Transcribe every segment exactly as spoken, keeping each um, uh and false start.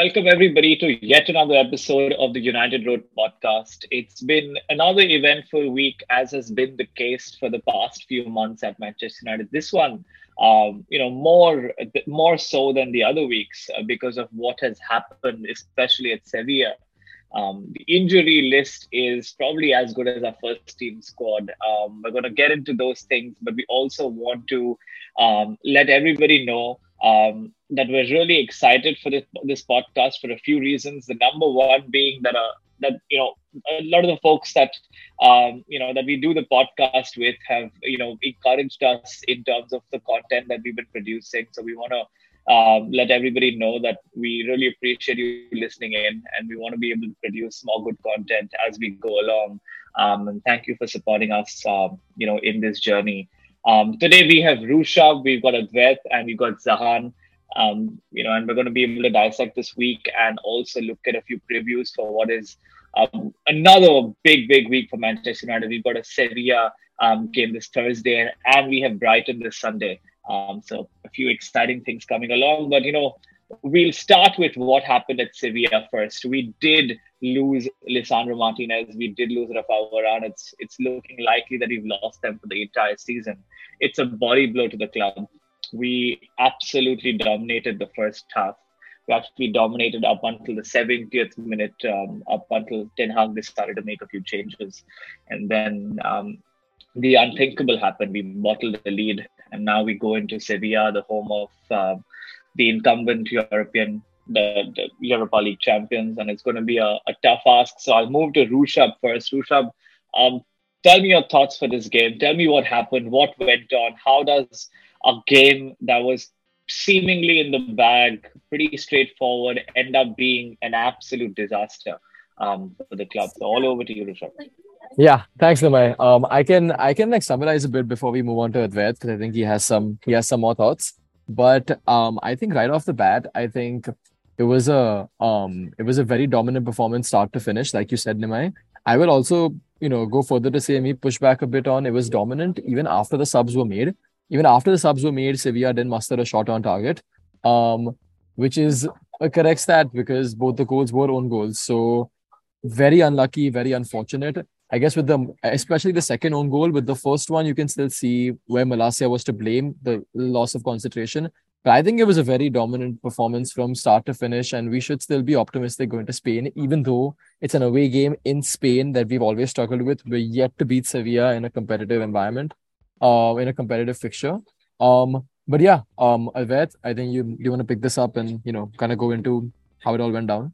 welcome everybody to yet another episode of the United Road podcast. It's been another eventful week, as has been the case for the past few months at Manchester United. This one, um, you know, more more so than the other weeks uh, because of what has happened, especially at Sevilla. Um, the injury list is probably as good as our first team squad. Um, we're going to get into those things, but we also want to um, let everybody know um, that we're really excited for this, this podcast for a few reasons. The number one being that uh, that you know a lot of the folks that um, you know that we do the podcast with have you know encouraged us in terms of the content that we've been producing. So we want to um, let everybody know that we really appreciate you listening in, and we want to be able to produce more good content as we go along. Um, and thank you for supporting us, um, you know, in this journey. Um, today we have Rusha, we've got Advait, and we've got Zahan. Um, you know, and we're going to be able to dissect this week and also look at a few previews for what is um, another big, big week for Manchester United. We've got a Sevilla um, game this Thursday, and, and we have Brighton this Sunday. Um, so a few exciting things coming along. But, you know, we'll start with what happened at Sevilla first. We did lose Lisandro Martinez. We did lose Rafael Varane. It's, it's looking likely that we've lost them for the entire season. It's a body blow to the club. We absolutely dominated the first half. We actually dominated up until the seventieth minute, um, up until Ten Hag decided to make a few changes. And then um, the unthinkable happened. We bottled the lead. And now we go into Sevilla, the home of uh, the incumbent European, the, the Europa League champions. And it's going to be a, a tough ask. So I'll move to Rushabh first. Rushabh, um, tell me your thoughts for this game. Tell me what happened, what went on. How does a game that was seemingly in the bag, pretty straightforward, end up being an absolute disaster um, for the club? So all over to you, Rushabh. Yeah, thanks, Nimai. Um, I can I can like summarize a bit before we move on to Advait because I think he has some he has some more thoughts. But um, I think right off the bat, I think it was a um it was a very dominant performance start to finish, like you said, Nimai. I will also you know go further to say me push back a bit on it was dominant even after the subs were made. Even after the subs were made, Sevilla didn't muster a shot on target, um, which is a correct stat because both the goals were own goals. So very unlucky, very unfortunate. I guess with the, especially the second own goal, with the first one, you can still see where Malacia was to blame, the loss of concentration. But I think it was a very dominant performance from start to finish, and we should still be optimistic going to Spain, even though it's an away game in Spain that we've always struggled with. We're yet to beat Sevilla in a competitive environment, uh, in a competitive fixture. Um, but yeah, um, Advait, I think you you want to pick this up and you know kind of go into how it all went down.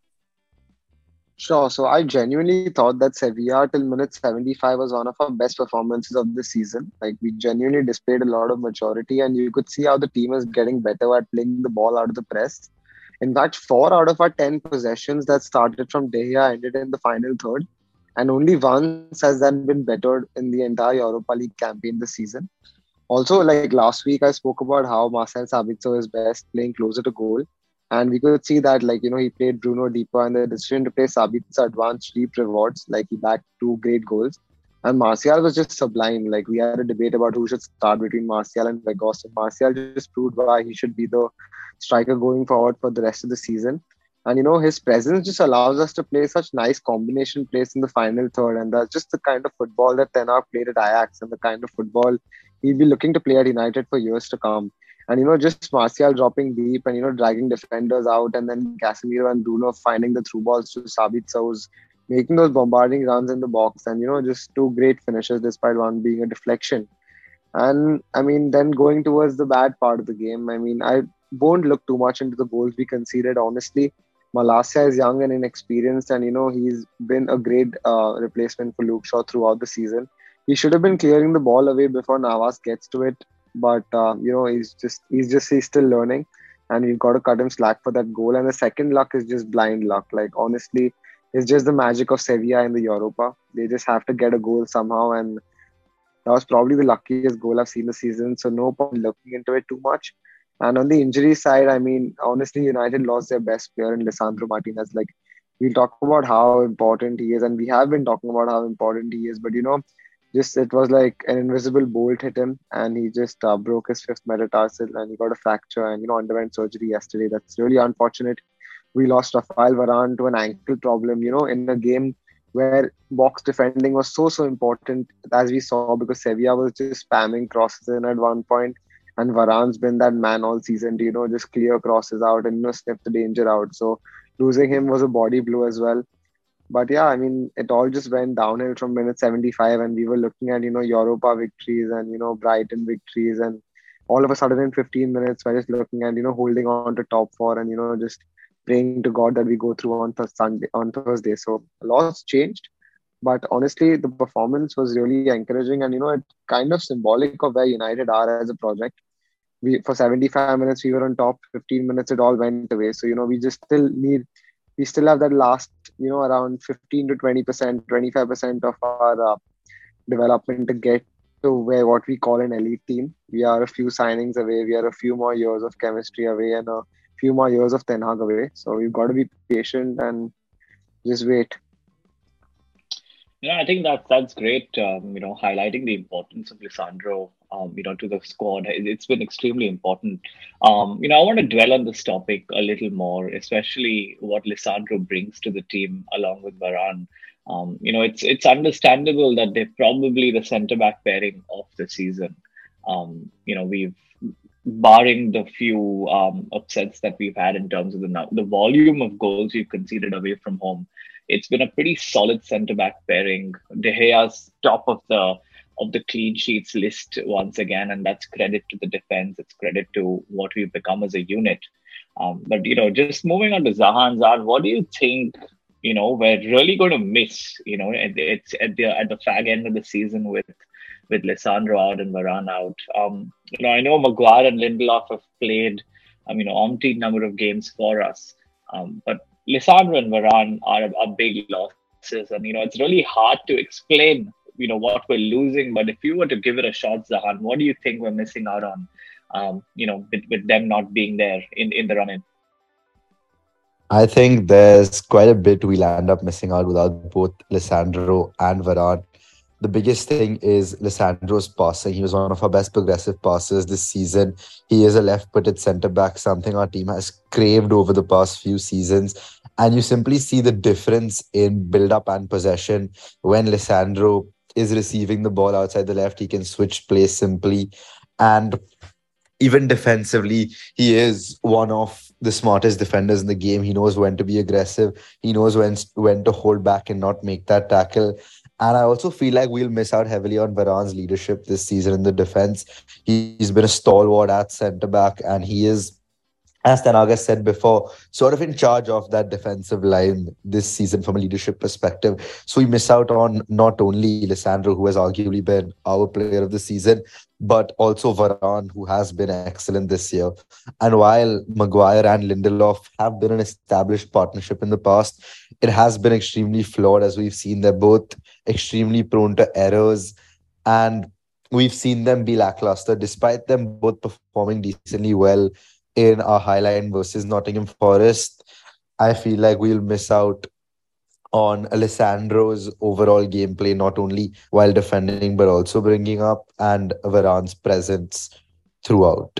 Sure. So I genuinely thought that Sevilla till minute seventy-five was one of our best performances of the season. Like we genuinely displayed a lot of maturity, and you could see how the team is getting better at playing the ball out of the press. In fact, four out of our ten possessions that started from De Gea ended in the final third, and only once has that been bettered in the entire Europa League campaign this season. Also, like last week, I spoke about how Marcel Sabitzer is best playing closer to goal. And we could see that, like, you know, he played Bruno deeper, and the decision to play Sabitzer advanced deep rewards. Like, he backed two great goals. And Martial was just sublime. Like, we had a debate about who should start between Martial and Weghorst. And Martial just proved why he should be the striker going forward for the rest of the season. And, you know, his presence just allows us to play such nice combination plays in the final third. And that's just the kind of football that Ten Hag played at Ajax and the kind of football he'll be looking to play at United for years to come. And, you know, just Martial dropping deep and, you know, dragging defenders out, and then Casemiro and Bruno finding the through balls to Sabitzer, who's making those bombarding runs in the box, and, you know, just two great finishes despite one being a deflection. And, I mean, then going towards the bad part of the game, I mean, I won't look too much into the goals we conceded, honestly. Malacia is young and inexperienced, and, you know, he's been a great uh, replacement for Luke Shaw throughout the season. He should have been clearing the ball away before Navas gets to it. But, uh, you know, he's just, he's just, he's still learning, and we've got to cut him slack for that goal. And the second luck is just blind luck. Like, honestly, it's just the magic of Sevilla in the Europa. They just have to get a goal somehow. And that was probably the luckiest goal I've seen this season. So no point looking into it too much. And on the injury side, I mean, honestly, United lost their best player in Lisandro Martinez. Like, we'll talk about how important he is. And we have been talking about how important he is. But, you know, just it was like an invisible bolt hit him, and he just uh, broke his fifth metatarsal, and he got a fracture and, you know, underwent surgery yesterday. That's really unfortunate. We lost Rafael Varane to an ankle problem, you know, in a game where box defending was so, so important, as we saw, because Sevilla was just spamming crosses in at one point, and Varane's been that man all season to, you know, just clear crosses out and, you know, sniff the danger out. So losing him was a body blow as well. But yeah, I mean, it all just went downhill from minute seventy-five, and we were looking at, you know, Europa victories and, you know, Brighton victories. And all of a sudden, in fifteen minutes, we're just looking at, you know, holding on to top four and, you know, just praying to God that we go through on th- Sunday, on Thursday. So a lot's changed. But honestly, the performance was really encouraging, and you know, it kind of symbolic of where United are as a project. We for seventy-five minutes we were on top, fifteen minutes it all went away. So you know, we just still need we still have that last, you know, around fifteen to twenty percent, twenty-five percent of our uh, development to get to where what we call an elite team. We are a few signings away. We are a few more years of chemistry away and a few more years of Ten Hag away. So we've got to be patient and just wait. Yeah, I think that that's great. Um, you know, highlighting the importance of Lisandro, um, you know, to the squad. It- It's been extremely important. Um, you know, I want to dwell on this topic a little more, especially what Lisandro brings to the team along with Varane. Um, you know, it's it's understandable that they're probably the centre back pairing of the season. Um, you know, we've barring the few um, upsets that we've had in terms of the nu- the volume of goals we've conceded away from home, it's been a pretty solid centre back pairing. De Gea's top of the of the clean sheets list once again, and that's credit to the defense. It's credit to what we've become as a unit. Um, but you know, just moving on to Zahan Zan, what do you think? You know, we're really going to miss. You know, at, it's at the at the fag end of the season with with Lisandro out and Varane out. Um, you know, I know Maguire and Lindelof have played, um, you know, umpteen number of games for us. Um, but Lisandro and Varane are, are big losses, and you know, it's really hard to explain, you know, what we're losing. But if you were to give it a shot, Zahan, what do you think we're missing out on? Um, you know, with, with them not being there in, in the run in. I think there's quite a bit we'll end up missing out without both Lisandro and Varane. The biggest thing is Lisandro's passing. He was one of our best progressive passers this season. He is a left-footed centre-back, something our team has craved over the past few seasons. And you simply see the difference in build-up and possession when Lisandro is receiving the ball outside the left. He can switch place simply. And even defensively, he is one of the smartest defenders in the game. He knows when to be aggressive. He knows when when to hold back and not make that tackle. And I also feel like we'll miss out heavily on Varane's leadership this season in the defense. He's been a stalwart at centre back, and he is, as Tanaga said before, sort of in charge of that defensive line this season from a leadership perspective. So we miss out on not only Lisandro, who has arguably been our player of the season, but also Varane, who has been excellent this year. And while Maguire and Lindelof have been an established partnership in the past, it has been extremely flawed, as we've seen. They're both extremely prone to errors, and we've seen them be lackluster, despite them both performing decently well in our highline versus Nottingham Forest. I feel like we'll miss out on Alessandro's overall gameplay, not only while defending, but also bringing up, and Varane's presence throughout.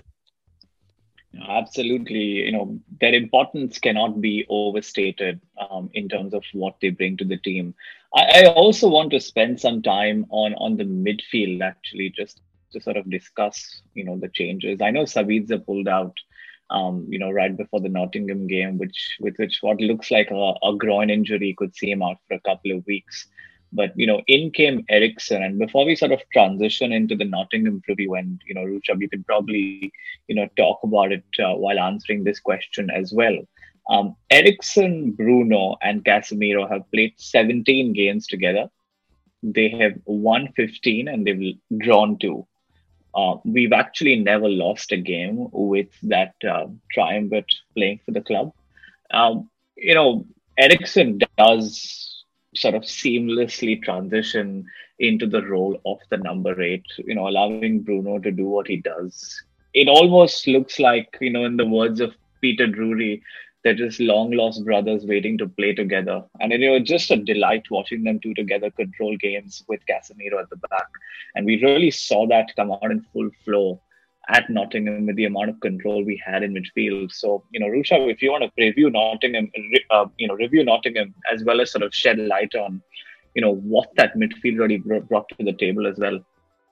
Absolutely. You know, their importance cannot be overstated um, in terms of what they bring to the team. I, I also want to spend some time on on the midfield, actually, just to sort of discuss, you know, the changes. I know Sabitzer pulled out, um, you know, right before the Nottingham game, which with which what looks like a, a groin injury could see him out for a couple of weeks. But you know, in came Ericsson, and before we sort of transition into the Nottingham preview, and you know, Ruchab, you could probably you know talk about it uh, while answering this question as well. Um, Ericsson, Bruno, and Casemiro have played seventeen games together. They have won fifteen and they've drawn two. Uh, we've actually never lost a game with that uh, triumvirate playing for the club. Um, you know, Ericsson does sort of seamlessly transition into the role of the number eight, you know, allowing Bruno to do what he does. It almost looks like, you know, in the words of Peter Drury, they're just long lost brothers waiting to play together. And you know, just a delight watching them two together control games with Casemiro at the back. And we really saw that come out in full flow at Nottingham with the amount of control we had in midfield. So, you know, Rusha, if you want to preview Nottingham, uh, you know, review Nottingham as well as sort of shed light on, you know, what that midfield really brought to the table as well.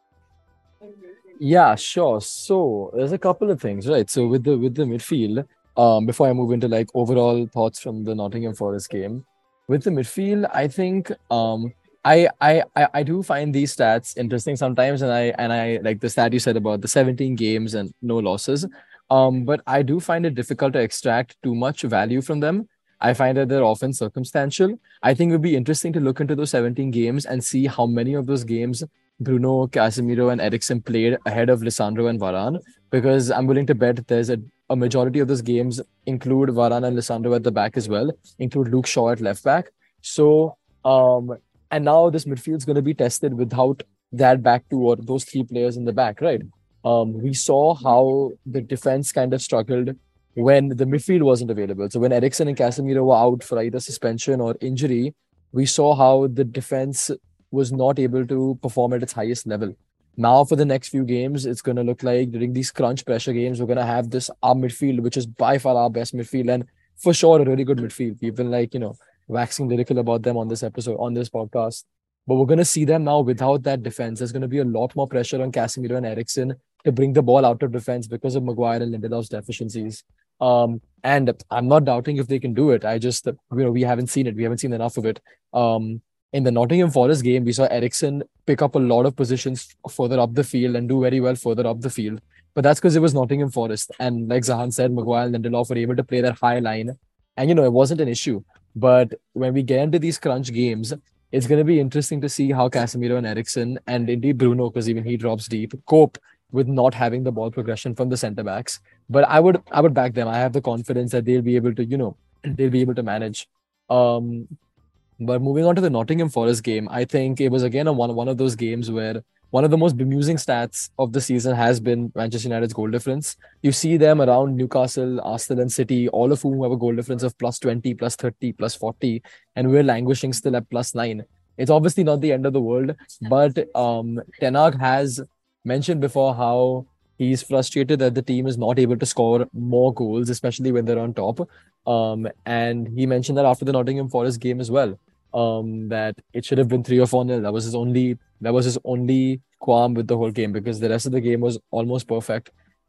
Yeah, sure. So there's a couple of things, right? So with the with the midfield, um, before I move into like overall thoughts from the Nottingham Forest game, with the midfield, I think um I I I I do find these stats interesting sometimes, and I and I like the stat you said about the seventeen games and no losses. Um, but I do find it difficult to extract too much value from them. I find that they're often circumstantial. I think it would be interesting to look into those seventeen games and see how many of those games Bruno, Casemiro, and Eriksen played ahead of Lisandro and Varane, because I'm willing to bet there's a, a majority of those games include Varane and Lisandro at the back as well, include Luke Shaw at left back. So, um, and now this midfield is going to be tested without that back two or those three players in the back, right? Um, we saw how the defense kind of struggled when the midfield wasn't available. So when Eriksen and Casemiro were out for either suspension or injury, we saw how the defense was not able to perform at its highest level. Now for the next few games, it's going to look like during these crunch pressure games, we're going to have this our midfield, which is by far our best midfield, and for sure a really good midfield. We've been like, you know, waxing lyrical about them on this episode, on this podcast. But we're going to see them now without that defense. There's going to be a lot more pressure on Casemiro and Eriksen to bring the ball out of defense because of Maguire and Lindelof's deficiencies. Um, and I'm not doubting if they can do it. I just, you know, we haven't seen it. We haven't seen enough of it. Um, in the Nottingham Forest game, we saw Eriksen pick up a lot of positions further up the field and do very well further up the field. But that's because it was Nottingham Forest. And like Zahan said, Maguire and Lindelof were able to play that high line. And, you know, it wasn't an issue. But when we get into these crunch games, it's going to be interesting to see how Casemiro and Eriksen, and indeed Bruno, because even he drops deep, cope with not having the ball progression from the centre backs. But I would I would back them. I have the confidence that they'll be able to, you know, they'll be able to manage. Um, but moving on to the Nottingham Forest game, I think it was again a one, one of those games where one of the most bemusing stats of the season has been Manchester United's goal difference. You see them around Newcastle, Arsenal and City, all of whom have a goal difference of plus twenty, plus thirty, plus forty, and we're languishing still at plus nine. It's obviously not the end of the world, but um, Ten Hag has mentioned before how he's frustrated that the team is not able to score more goals, especially when they're on top. Um, and he mentioned that after the Nottingham Forest game as well, um, that it should have been three or four nil. That was his only that was his only qualm with the whole game, because the rest of the game was almost perfect.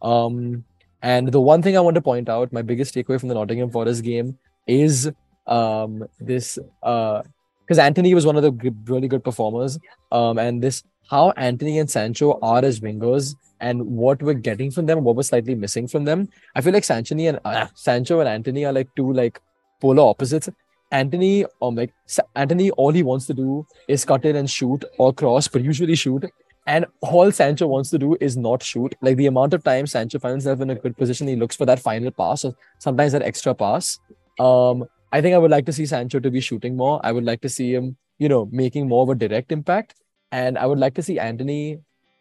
Um, and the one thing I want to point out, my biggest takeaway from the Nottingham Forest game is um, this, because uh, Antony was one of the g- really good performers, um, and this how Antony and Sancho are as wingers and what we're getting from them, what was slightly missing from them. I feel like Sancho and uh, Sancho and Antony are like two like polar opposites. Antony, um, like Antony, all he wants to do is cut in and shoot or cross, but usually shoot. And all Sancho wants to do is not shoot. Like the amount of time Sancho finds himself in a good position, he looks for that final pass or sometimes that extra pass. Um, I think I would like to see Sancho to be shooting more. I would like to see him, you know, making more of a direct impact. And I would like to see Antony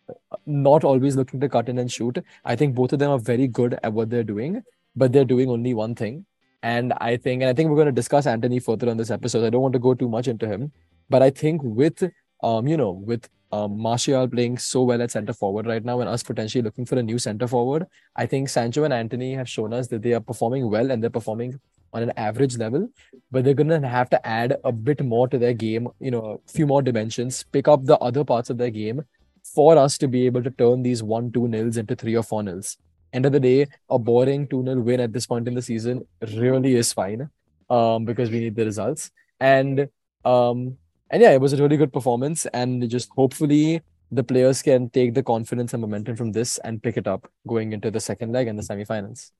not always looking to cut in and shoot. I think both of them are very good at what they're doing, but they're doing only one thing. And I think, and I think we're going to discuss Antony further on this episode. I don't want to go too much into him, but I think with, um, you know, with um, Martial playing so well at centre forward right now, and us potentially looking for a new centre forward, I think Sancho and Antony have shown us that they are performing well and they're performing on an average level, but they're going to have to add a bit more to their game, you know, a few more dimensions, pick up the other parts of their game for us to be able to turn these one, two nils into three or four nils. End of the day, a boring two nil win at this point in the season really is fine, um, because we need the results. And um, and yeah, it was a really good performance. And just hopefully the players can take the confidence and momentum from this and pick it up going into the second leg and the semi-finals.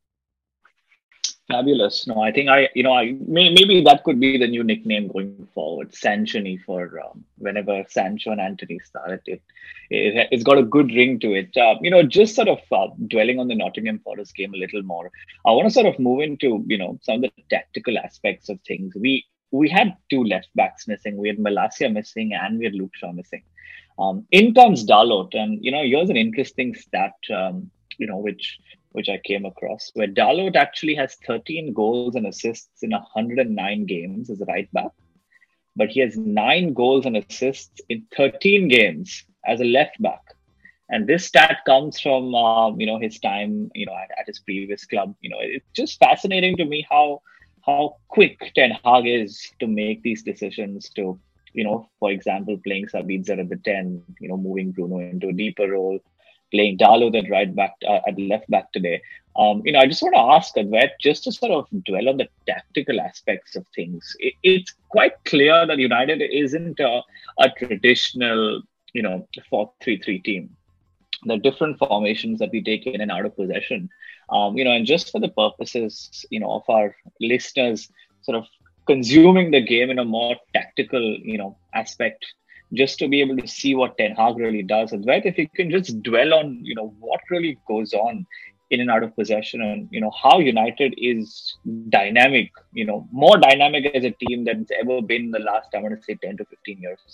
Fabulous. No, I think I, you know, I may, maybe that could be the new nickname going forward, Sanchony, for um, whenever Sancho and Antony start. It, it, it's got a good ring to it. Uh, you know, just sort of uh, dwelling on the Nottingham Forest game a little more, I want to sort of move into, you know, some of the tactical aspects of things. We we had two left backs missing. We had Malacia missing and we had Luke Shaw missing. Um, in comes Dalot, and, you know, here's an interesting stat, um, you know, which... which I came across, where Dalot actually has thirteen goals and assists in one hundred nine games as a right back, but he has nine goals and assists in thirteen games as a left back. And this stat comes from um, you know his time you know at, at his previous club. You know, it's just fascinating to me how how quick Ten Hag is to make these decisions. To you know, for example, playing Sabitzer at the ten, you know, moving Bruno into a deeper role, playing Dalot at right back uh, at left back today. Um, you know, I just want to ask Advait just to sort of dwell on the tactical aspects of things. It, it's quite clear that United isn't a, a traditional, you know, four three three team. The different formations that we take in and out of possession. Um, you know, and just for the purposes, you know, of our listeners sort of consuming the game in a more tactical, you know, aspect, just to be able to see what Ten Hag really does. And right, if you can just dwell on, you know, what really goes on in and out of possession, and you know how United is dynamic, you know, more dynamic as a team than it's ever been in the last, I want to say, ten to fifteen years.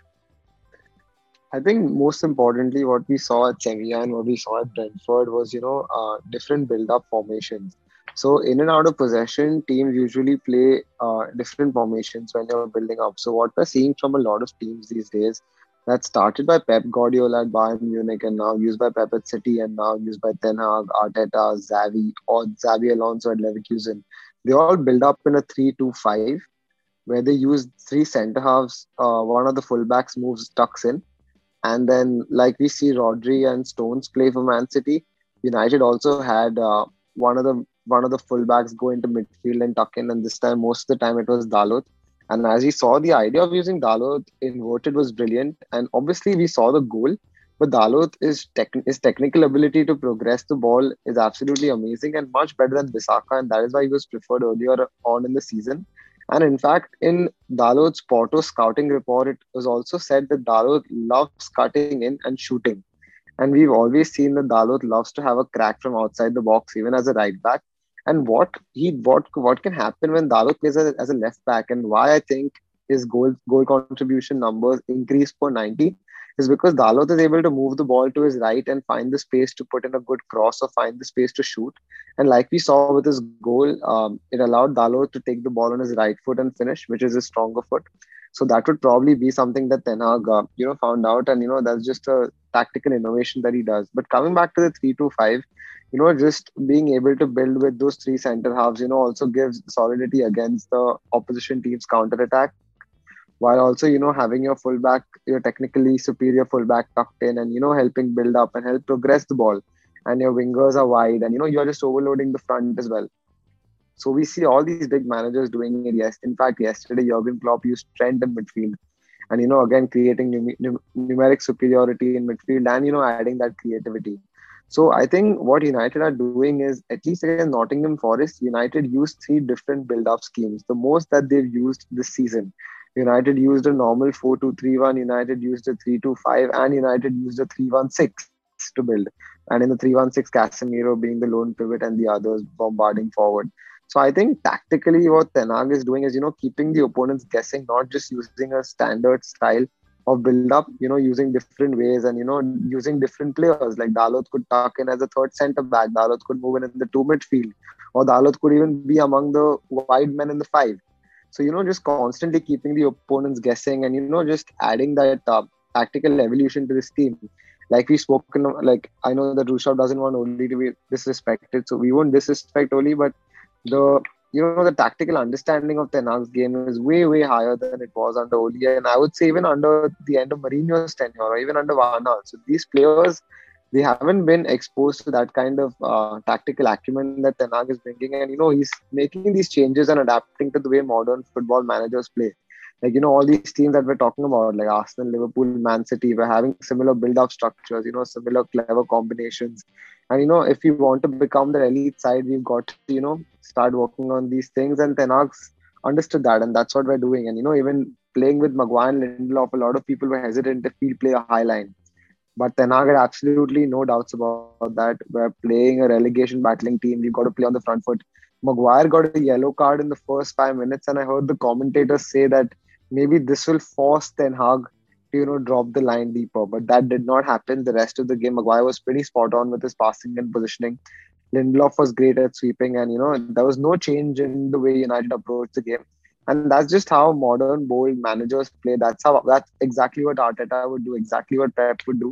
I think most importantly, what we saw at Sevilla and what we saw at Brentford was, you know, uh, different build-up formations. So in and out of possession, teams usually play uh, different formations when you're building up. So what we're seeing from a lot of teams these days that started by Pep Guardiola at Bayern Munich and now used by Pep at City and now used by Ten Hag, Arteta, Xavi, or Xabi Alonso at Leverkusen. They all build up in a three two five where they use three centre halves. Uh, one of the fullbacks moves, tucks in. And then, like we see Rodri and Stones play for Man City, United also had uh, one of the one of the fullbacks go into midfield and tuck in. And this time, most of the time, it was Dalot. And as we saw, the idea of using Dalot inverted was brilliant. And obviously, we saw the goal. But Dalot is tech, his technical ability to progress the ball is absolutely amazing and much better than Bissaka, and that is why he was preferred earlier on in the season. And in fact, in Dalot's Porto scouting report, it was also said that Dalot loves cutting in and shooting. And we've always seen that Dalot loves to have a crack from outside the box, even as a right back. And what he what what can happen when Dalot plays as a, as a left back, and why I think his goal goal contribution numbers increase per ninety is because Dalot is able to move the ball to his right and find the space to put in a good cross or find the space to shoot. And like we saw with his goal, um, it allowed Dalot to take the ball on his right foot and finish, which is his stronger foot. So that would probably be something that Ten Hag, uh, you know, found out, and you know that's just a tactical innovation that he does. But coming back to the three two five, you know, just being able to build with those three centre halves, you know, also gives solidity against the opposition team's counter attack, while also, you know, having your fullback, your technically superior fullback tucked in and, you know, helping build up and help progress the ball. And your wingers are wide and, you know, you're just overloading the front as well. So we see all these big managers doing it. Yes, in fact, yesterday, Jurgen Klopp used Trent in midfield. And, you know, again, creating num- num- numeric superiority in midfield and, you know, adding that creativity. So I think what United are doing is, at least against Nottingham Forest, United used three different build-up schemes, the most that they've used this season. United used a normal four two three one, United used a three two five, and United used a three one six to build. And in the three one six, Casemiro being the lone pivot and the others bombarding forward. So I think tactically what Ten Hag is doing is, you know, keeping the opponents guessing, not just using a standard style of build-up, you know, using different ways and, you know, using different players. Like Dalot could tuck in as a third centre-back, Dalot could move in in the two midfield, or Dalot could even be among the wide men in the five. So, you know, just constantly keeping the opponents guessing and, you know, just adding that uh, tactical evolution to this team. Like we've spoken, like I know that Rushav doesn't want Oli to be disrespected, so we won't disrespect Oli, but the, you know, the tactical understanding of Ten Hag's game is way, way higher than it was under Oli. And I would say even under the end of Mourinho's tenure or even under Van Gaal. So these players, they haven't been exposed to that kind of uh, tactical acumen that Ten Hag is bringing. And, you know, he's making these changes and adapting to the way modern football managers play. Like, you know, all these teams that we're talking about, like Arsenal, Liverpool, Man City, we're having similar build-up structures, you know, similar clever combinations. And, you know, if we want to become the elite side, we've got to, you know, start working on these things. And Ten Hag's understood that. And that's what we're doing. And, you know, even playing with Maguire and Lindelof, a lot of people were hesitant if we play a high line. But Ten Hag had absolutely no doubts about that. We're playing a relegation battling team. We've got to play on the front foot. Maguire got a yellow card in the first five minutes. And I heard the commentators say that maybe this will force Ten Hag to, you know, drop the line deeper. But that did not happen. The rest of the game, Maguire was pretty spot on with his passing and positioning. Lindelof was great at sweeping. And, you know, there was no change in the way United approached the game. And that's just how modern, bold managers play. That's how, that's exactly what Arteta would do, exactly what Pep would do.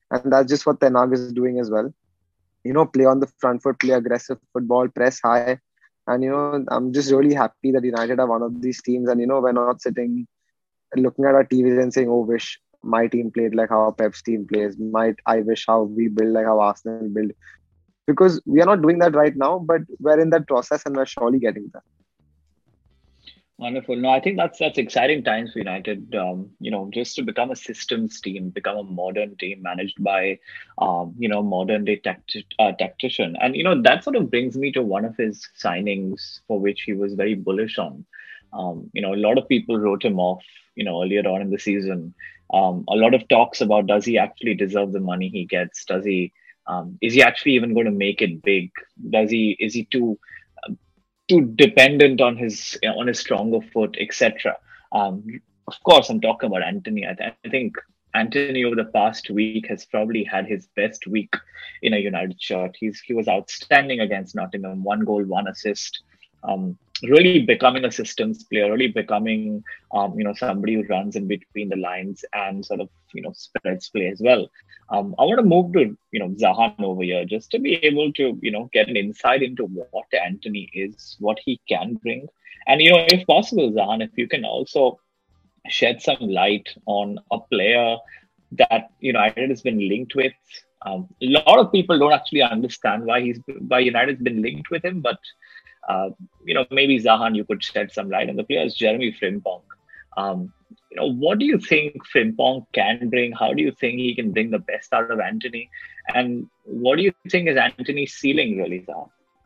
And that's just what Ten Hag is doing as well. You know, play on the front foot, play aggressive football, press high. And, you know, I'm just really happy that United are one of these teams. And, you know, we're not sitting looking at our T Vs and saying, oh, wish my team played like how Pep's team plays. Might I wish how we build like how Arsenal build. Because we are not doing that right now, but we're in that process and we're surely getting there. Wonderful. No, I think that's that's exciting times for United. Um, you know, just to become a systems team, become a modern team managed by, um, you know, modern day tacti- uh, tactician. And you know that sort of brings me to one of his signings for which he was very bullish on. Um, you know, a lot of people wrote him off. You know, earlier on in the season, um, a lot of talks about does he actually deserve the money he gets? Does he? Um, is he actually even going to make it big? Does he? Is he too? Too dependent on his you know, on his stronger foot, et cetera. Um, of course, I'm talking about Antony. I, th- I think Antony over the past week has probably had his best week in a United shirt. He's he was outstanding against Nottingham. One goal, one assist. Um, really becoming a systems player. Really becoming um, you know somebody who runs in between the lines and sort of you know spreads play as well. Um, I want to move to you know Zahan over here just to be able to you know get an insight into what Antony is, what he can bring, and you know if possible, Zahan, if you can also shed some light on a player that United has been linked with. Um, a lot of people don't actually understand why he's why United's been linked with him, but uh, you know maybe Zahan, you could shed some light on the player is Jeremy Frimpong. Um, you know, what do you think Frimpong can bring? How do you think he can bring the best out of Antony? And what do you think is Antony's ceiling, really, Zahan?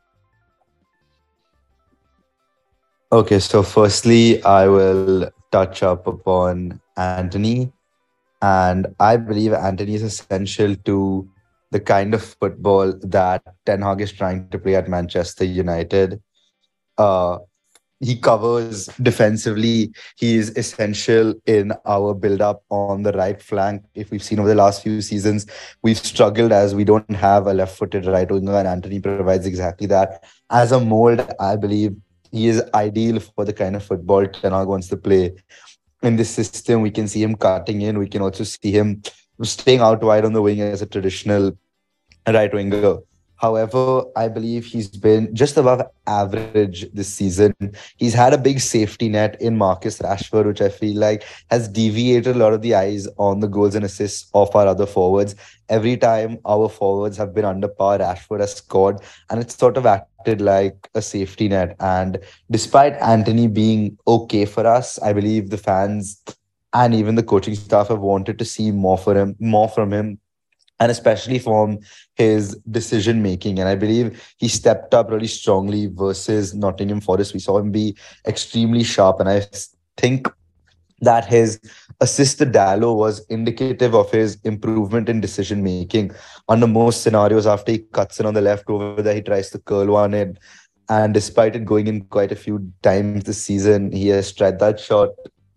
Okay, so firstly, I will touch up upon Antony. And I believe Antony is essential to the kind of football that Ten Hag is trying to play at Manchester United. Uh, he covers defensively. He is essential in our build-up on the right flank. If we've seen over the last few seasons, we've struggled as we don't have a left-footed right winger, and Antony provides exactly that. As a mold, I believe he is ideal for the kind of football Ten Hag wants to play. In this system, we can see him cutting in. We can also see him staying out wide on the wing as a traditional right winger. However, I believe he's been just above average this season. He's had a big safety net in Marcus Rashford, which I feel like has deviated a lot of the eyes on the goals and assists of our other forwards. Every time our forwards have been under par, Rashford has scored, and it's sort of acted like a safety net. And despite Antony being okay for us, I believe the fans and even the coaching staff have wanted to see more for him, more from him, and especially from his decision making. And I believe he stepped up really strongly versus Nottingham Forest. We saw him be extremely sharp, and I think that his assist to Dalot was indicative of his improvement in decision making. Under most scenarios, after he cuts in on the left over there, he tries to curl one in. And despite it going in quite a few times this season, he has tried that shot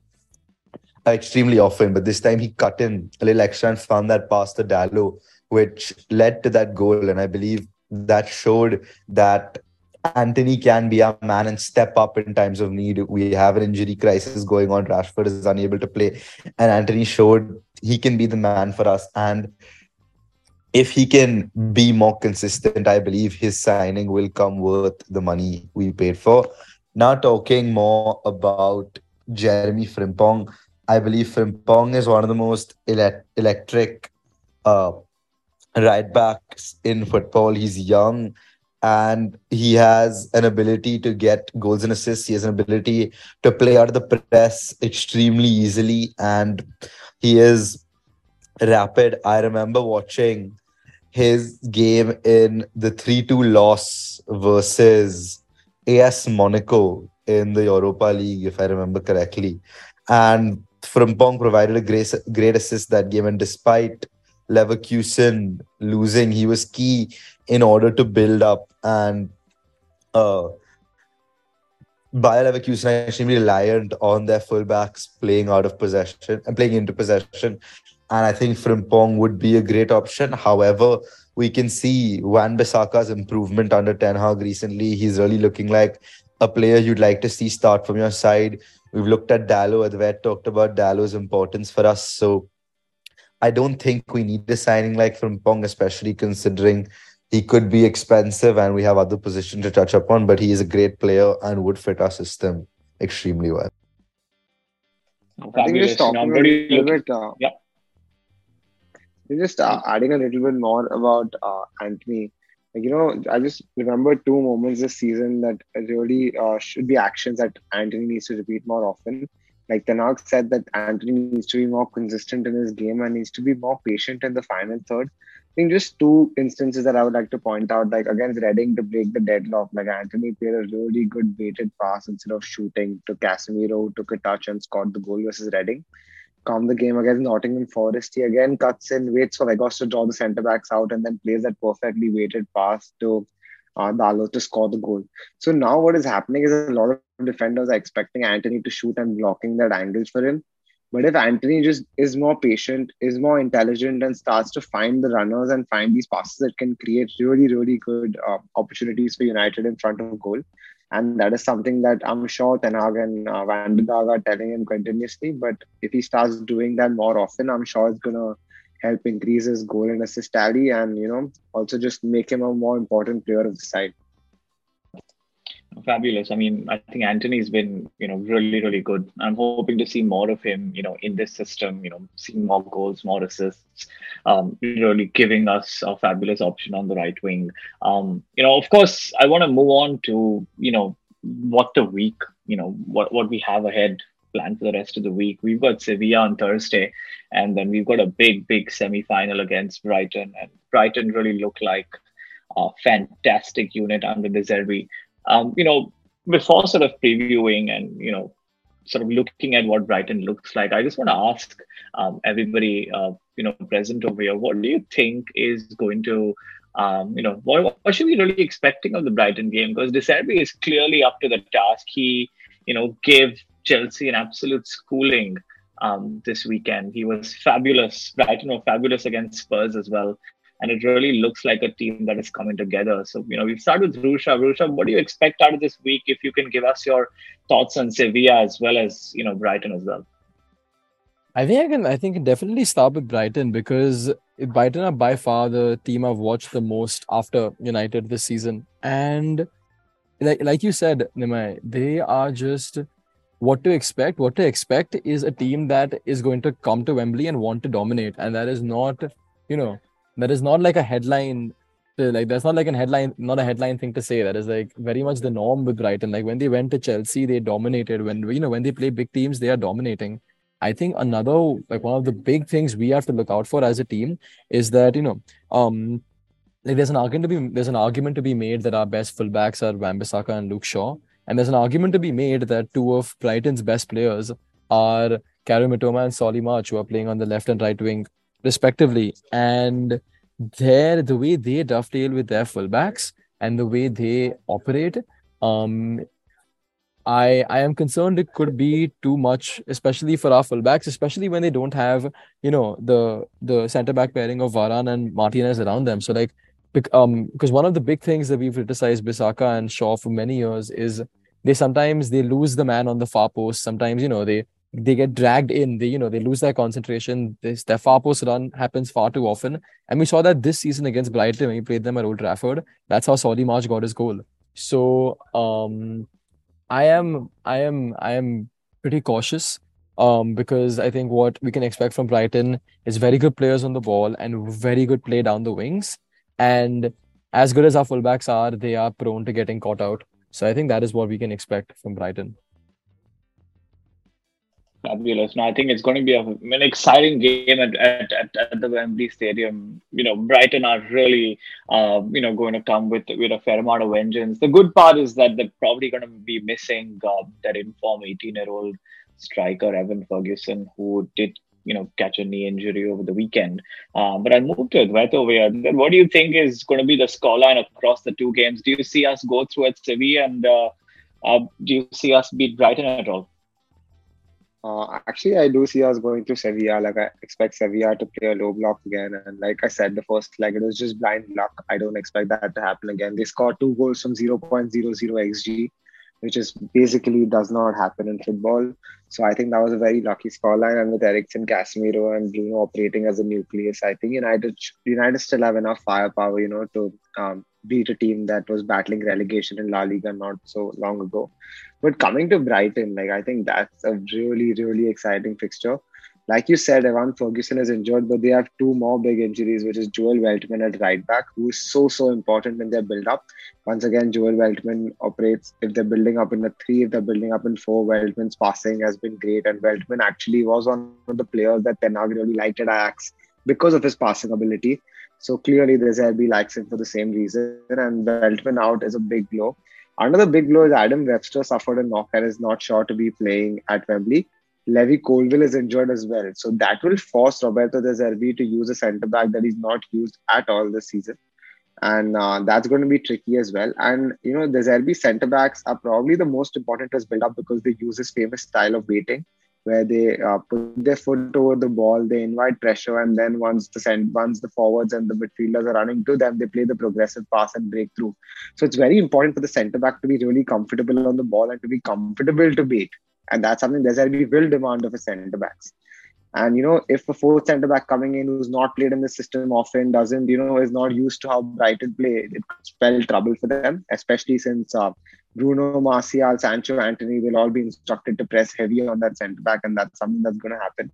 extremely often, but this time he cut in a little extra and found that pass to Dalot, which led to that goal. And I believe that showed that Antony can be our man and step up in times of need. We have an injury crisis going on. Rashford is unable to play, and Antony showed he can be the man for us. And if he can be more consistent, I believe his signing will come worth the money we paid for. Now, talking more about Jeremy Frimpong, I believe Frimpong is one of the most ele- electric uh, right backs in football. He's young and he has an ability to get goals and assists. He has an ability to play out of the press extremely easily, and he is rapid. I remember watching his game in the three two loss versus A S Monaco in the Europa League, if I remember correctly. And Frimpong provided a great, great assist that game. And despite Leverkusen losing, he was key in order to build up. And uh, Bayer Leverkusen are extremely reliant on their fullbacks playing out of possession and playing into possession. And I think Frimpong would be a great option. However, we can see Wan-Bissaka's improvement under Ten Hag recently. He's really looking like a player you'd like to see start from your side. We've looked at Dalot. Advait talked about Dalot's importance for us. So I don't think we need a signing like Frimpong, especially considering he could be expensive and we have other positions to touch upon, but he is a great player and would fit our system extremely well. I think just Fabulous. You know, I'm talking a really little looking. bit, uh, Yeah. just uh, adding a little bit more about uh, Anthony. Like, you know, I just remember two moments this season that really uh, should be actions that Anthony needs to repeat more often. Like Ten Hag said that Anthony needs to be more consistent in his game and needs to be more patient in the final third. I think just two instances that I would like to point out, like against Reading to break the deadlock, like Anthony played a really good baited pass instead of shooting to Casemiro, who took a touch and scored the goal versus Reading. Calm the game against Nottingham Forest. He again cuts in, waits for Vegas to draw the centre backs out, and then plays that perfectly weighted pass to uh, Dalo to score the goal. So now what is happening is a lot of defenders are expecting Anthony to shoot and blocking that angles for him. But if Anthony just is more patient, is more intelligent, and starts to find the runners and find these passes that can create really, really good uh, opportunities for United in front of goal. And that is something that I'm sure Ten Hag and uh, Van der Gaag are telling him continuously. But if he starts doing that more often, I'm sure it's going to help increase his goal and assist tally and, you know, also just make him a more important player of the side. Fabulous. I mean, I think Anthony's been, you know, really, really good. I'm hoping to see more of him, you know, in this system, you know, seeing more goals, more assists, um, really giving us a fabulous option on the right wing. Um, you know, of course, I want to move on to, you know, what the week, you know, what, what we have ahead planned for the rest of the week. We've got Sevilla on Thursday, and then we've got a big, big semi-final against Brighton. And Brighton really look like a fantastic unit under De Zerbi. Um, you know, before sort of previewing and, you know, sort of looking at what Brighton looks like, I just want to ask um, everybody, uh, you know, present over here, what do you think is going to, um, you know, what, what should we really expecting of the Brighton game? Because De Zerbi is clearly up to the task. He, you know, gave Chelsea an absolute schooling um, this weekend. He was fabulous. Brighton were fabulous against Spurs as well. And it really looks like a team that is coming together. So, you know, we've started with Rusha. Rusha, what do you expect out of this week? If you can give us your thoughts on Sevilla as well as, you know, Brighton as well. I think I can. I think I can definitely start with Brighton because Brighton are by far the team I've watched the most after United this season. And like like you said, Nimai, they are just what to expect. What to expect is a team that is going to come to Wembley and want to dominate, and that is not, you know. That is not like a headline, to, like that's not like a headline, not a headline thing to say. That is like very much the norm with Brighton. Like when they went to Chelsea, they dominated. When you know when they play big teams, they are dominating. I think another like one of the big things we have to look out for as a team is that you know, um, like there's an argument to be there's an argument to be made that our best fullbacks are Wan-Bissaka and Luke Shaw, and there's an argument to be made that two of Brighton's best players are Karim Mitoma and Solly March, who are playing on the left and right wing respectively. And there, the way they dovetail with their fullbacks and the way they operate, um, I I am concerned it could be too much, especially for our fullbacks, especially when they don't have, you know, the the centre back pairing of Varane and Martinez around them. So like, um, because one of the big things that we've criticized Bissaka and Shaw for many years is they sometimes they lose the man on the far post. Sometimes you know they they get dragged in. They, you know, they lose their concentration. This their far post run happens far too often. And we saw that this season against Brighton when we played them at Old Trafford. That's how Solly March got his goal. So um I am I am I am pretty cautious. Um, because I think what we can expect from Brighton is very good players on the ball and very good play down the wings. And as good as our fullbacks are, they are prone to getting caught out. So I think that is what we can expect from Brighton. Fabulous. No, I think it's going to be a, an exciting game at, at, at, at the Wembley Stadium. You know, Brighton are really, uh, you know, going to come with with a fair amount of vengeance. The good part is that they're probably going to be missing uh, that informed eighteen-year-old striker Evan Ferguson, who did, you know, catch a knee injury over the weekend. Uh, but I'll move to Advait over here. What do you think is going to be the scoreline across the two games? Do you see us go through at Sevilla, and uh, uh, do you see us beat Brighton at all? Uh, actually, I do see us going to Sevilla. Like, I expect Sevilla to play a low block again. And like I said, the first leg, it was just blind luck. I don't expect that to happen again. They scored two goals from zero point zero zero X G. which is basically does not happen in football. So I think that was a very lucky scoreline. And with Eriksen, Casemiro, and Bruno operating as a nucleus, I think United United still have enough firepower, you know, to um, beat a team that was battling relegation in La Liga not so long ago. But coming to Brighton, like I think that's a really, really exciting fixture. Like you said, Evan Ferguson is injured, but they have two more big injuries, which is Joel Veltman at right back, who is so, so important in their build up. Once again, Joel Veltman operates if they're building up in a three, if they're building up in four. Veltman's passing has been great, and Veltman actually was one of the players that Ten Hag really liked at Ajax because of his passing ability. So clearly, the Zerbi likes him for the same reason, and Veltman out is a big blow. Another big blow is Adam Webster suffered a knock and is not sure to be playing at Wembley. Levy Colville is injured as well. So that will force Roberto De Zerbi to use a centre back that he's not used at all this season. And uh, that's going to be tricky as well. And, you know, the Zerbi centre backs are probably the most important to his build up because they use his famous style of waiting, where they uh, put their foot over the ball, they invite pressure, and then once the cent- once the forwards and the midfielders are running to them, they play the progressive pass and break through. So it's very important for the centre back to be really comfortable on the ball and to be comfortable to wait. And that's something De Zerbi will demand of his centre backs. And, you know, if a fourth centre back coming in who's not played in the system often, doesn't, you know, is not used to how Brighton play, it could spell trouble for them, especially since uh, Bruno, Martial, Sancho, Anthony will all be instructed to press heavy on that centre back, and that's something that's going to happen.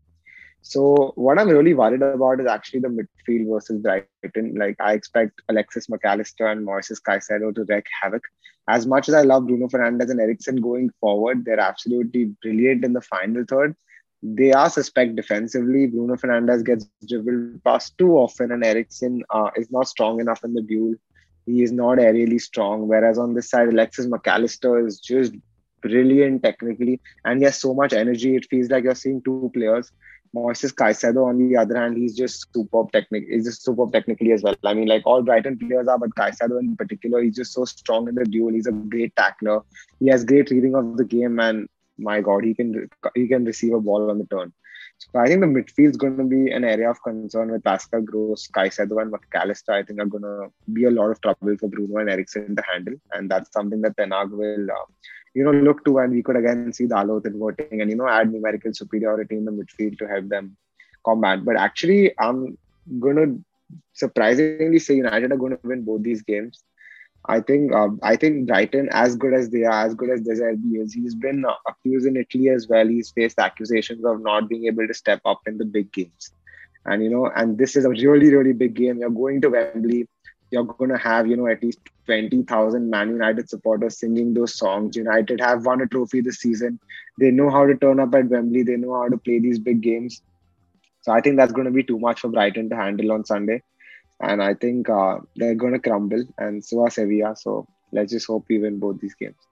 So what I'm really worried about is actually the midfield versus Brighton. Like I expect Alexis McAllister and Moises Caicedo to wreak havoc. As much as I love Bruno Fernandes and Eriksen going forward, they're absolutely brilliant in the final third. They are suspect defensively. Bruno Fernandes gets dribbled past too often, and Eriksen uh, is not strong enough in the duel. He is not aerially strong. Whereas on this side, Alexis McAllister is just brilliant technically, and he has so much energy. It feels like you're seeing two players. Moises Caicedo, on the other hand, he's just superb technic. He's just superb technically as well. I mean, like all Brighton players are, but Caicedo in particular, he's just so strong in the duel. He's a great tackler. He has great reading of the game, and my God, he can he can receive a ball on the turn. So I think the midfield is going to be an area of concern with Pascal Gross, Caicedo, and McAllister. I think are going to be a lot of trouble for Bruno and Eriksen to handle, and that's something that Ten Hag will. Uh, you know, look to, and we could again see Dalot inverting and, you know, add numerical superiority in the midfield to help them combat. But actually, I'm going to surprisingly say United are going to win both these games. I think um, I think Brighton, as good as they are, as good as De Zerbi is, he's been uh, accused in Italy as well. He's faced accusations of not being able to step up in the big games. And, you know, and this is a really, really big game. You're going to Wembley. You're going to have, you know, at least twenty thousand Man United supporters singing those songs. United have won a trophy this season. They know how to turn up at Wembley. They know how to play these big games. So I think that's going to be too much for Brighton to handle on Sunday. And I think uh, they're going to crumble. And so are Sevilla. So let's just hope we win both these games.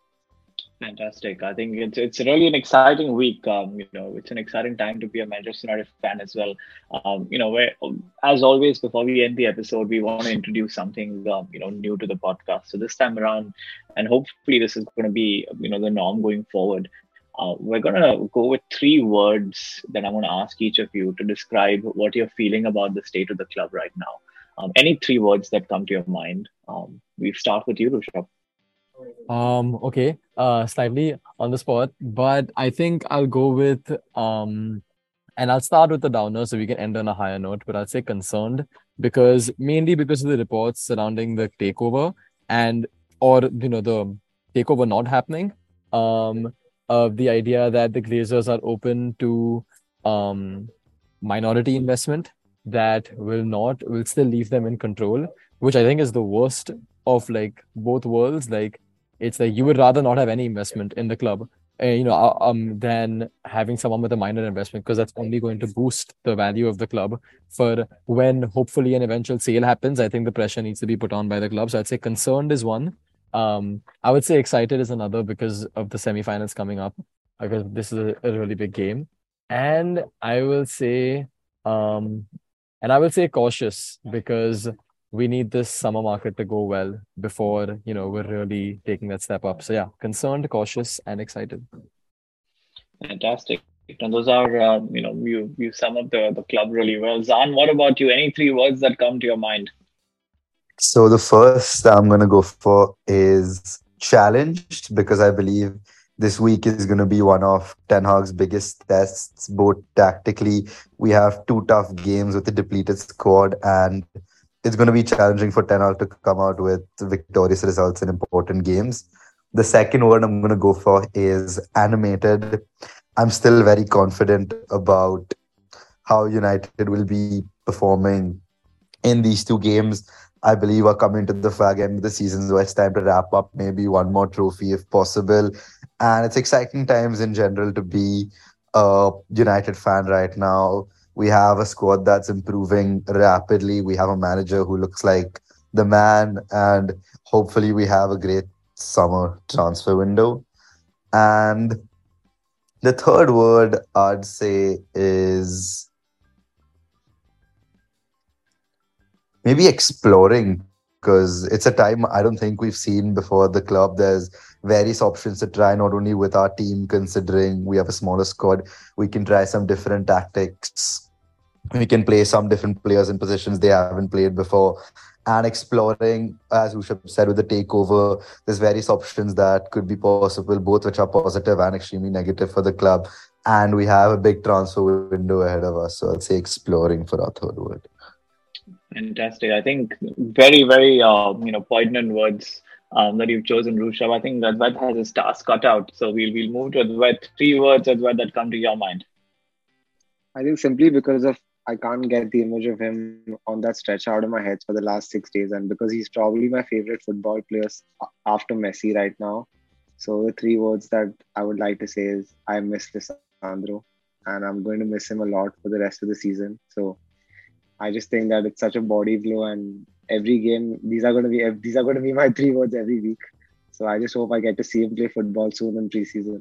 Fantastic. I think it's it's really an exciting week. Um, you know, it's an exciting time to be a Manchester United fan as well. Um, you know, where as always, before we end the episode, we want to introduce something um, you know new to the podcast. So this time around, and hopefully this is going to be you know the norm going forward. Uh, we're going to go with three words that I'm going to ask each of you to describe what you're feeling about the state of the club right now. Um, any three words that come to your mind. Um, we start with you, Rishabh. Um, okay, uh, slightly on the spot, but I think I'll go with um, and I'll start with the downer so we can end on a higher note. But I'll say concerned because mainly because of the reports surrounding the takeover and or you know the takeover not happening. Um, of the idea that the Glazers are open to um minority investment that will not will still leave them in control, which I think is the worst of like both worlds. Like it's like you would rather not have any investment in the club, uh, you know, uh, um, than having someone with a minor investment because that's only going to boost the value of the club for when hopefully an eventual sale happens. I think the pressure needs to be put on by the club. So I'd say concerned is one. Um, I would say excited is another because of the semifinals coming up, because this is a, a really big game. And I will say, um, and I will say cautious because we need this summer market to go well before, you know, we're really taking that step up. So yeah, concerned, cautious, and excited. Fantastic. And those are, um, you know, you you sum up the, the club really well. Zan, what about you? Any three words that come to your mind? So the first I'm gonna go for is challenged because I believe this week is going to be one of Ten Hag's biggest tests, both tactically. We have two tough games with a depleted squad, and it's going to be challenging for Ten Hag to come out with victorious results in important games. The second word I'm going to go for is animated. I'm still very confident about how United will be performing in these two games. I believe are coming to the fag end of the season, so it's time to wrap up maybe one more trophy if possible. And it's exciting times in general to be a United fan right now. We have a squad that's improving rapidly. We have a manager who looks like the man, and hopefully we have a great summer transfer window. And the third word I'd say is maybe exploring, because it's a time I don't think we've seen before at the club. There's various options to try, not only with our team, considering we have a smaller squad, we can try some different tactics. We can play some different players in positions they haven't played before. And exploring, as Usha said, with the takeover, there's various options that could be possible, both which are positive and extremely negative for the club. And we have a big transfer window ahead of us. So I'd say exploring for our third word. Fantastic. I think very, very, uh, you know, poignant words um, that you've chosen, Rushabh. I think Advait has his task cut out. So we'll, we'll move to Advait. Three words, Advait, that come to your mind. I think simply because of I can't get the image of him on that stretch out of my head for the last six days. And because he's probably my favorite football player after Messi right now. So the three words that I would like to say is I miss Lisandro, and I'm going to miss him a lot for the rest of the season. So I just think that it's such a body blow, and every game, these are going to be these are going to be my three words every week. So I just hope I get to see him play football soon in preseason.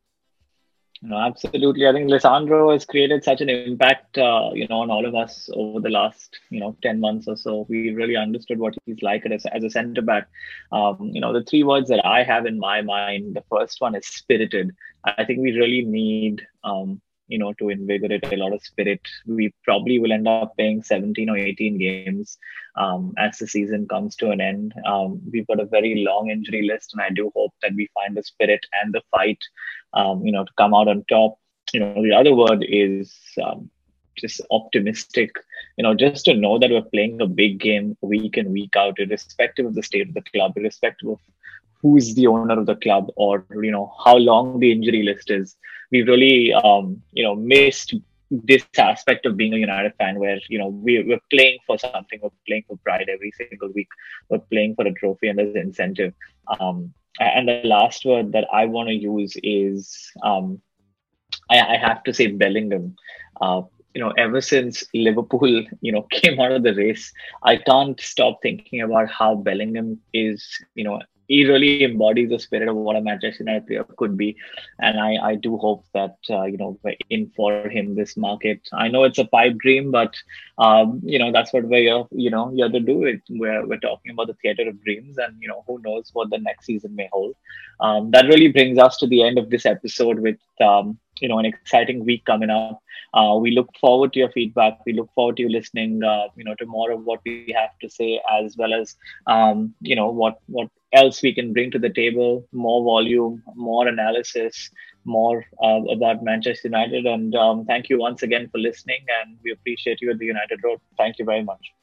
No, absolutely. I think Lisandro has created such an impact, uh, you know, on all of us over the last, you know, ten months or so. We really understood what he's like as, as a centre back. Um, you know, the three words that I have in my mind, the first one is spirited. I think we really need, um, you know, to invigorate a lot of spirit. We probably will end up playing seventeen or eighteen games um, as the season comes to an end. Um, we've got a very long injury list, and I do hope that we find the spirit and the fight, um, you know, to come out on top. You know, the other word is um, just optimistic. You know, just to know that we're playing a big game week in, week out, irrespective of the state of the club, irrespective of who's the owner of the club, or you know how long the injury list is. We've really um, you know missed this aspect of being a United fan, where you know we, we're playing for something, we're playing for pride every single week, we're playing for a trophy, and there's an incentive. Um, and the last word that I want to use is um, I, I have to say Bellingham. Uh, you know, ever since Liverpool, you know, came out of the race, I can't stop thinking about how Bellingham is, you know, he really embodies the spirit of what a Manchester United player could be. And I, I do hope that, uh, you know, we're in for him this market. I know it's a pipe dream, but, um, you know, that's what we're here, you know, here to do it. We're, we're talking about the theater of dreams, and, you know, who knows what the next season may hold. Um, that really brings us to the end of this episode with, um, you know, an exciting week coming up. Uh, we look forward to your feedback. We look forward to you listening, uh, you know, to more of what we have to say, as well as, um, you know, what, what else we can bring to the table, more volume, more analysis, more uh, about Manchester United. And um, thank you once again for listening. And we appreciate you at the United Road. Thank you very much.